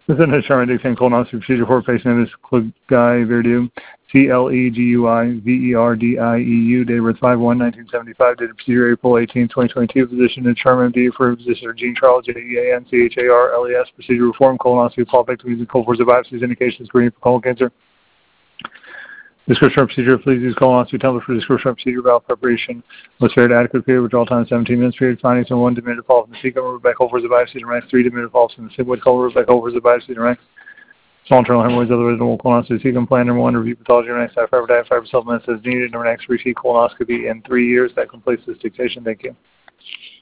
This is an determined dictating colonoscopy procedure for a patient name is Clegui Verdieu, Cleguiverdieu, date of birth 5/1/1975, date of procedure April 18, 2022, physician determined MD for physician Gene Charles, JEANCHARLES, procedure reform, colonoscopy, polypectomies, and cold biopsies, indications, screening for colon cancer. Description of procedure, please use colonoscopy template for description of procedure, valve preparation. Was period adequate period, withdrawal time 17 minutes period, findings from 1 diminutive follow-up in the cecum, removed by cold the biopsy and ranks, 3 diminutive follow-ups in the sigmoid colon, removed by cold the biopsy and ranks. Small internal hemorrhoids, otherwise normal colonoscopy, cecum plan number 1, review pathology, ranks, fiber diet, fiber supplements as needed, and ranks, repeat colonoscopy in 3 years. That completes this dictation. Thank you.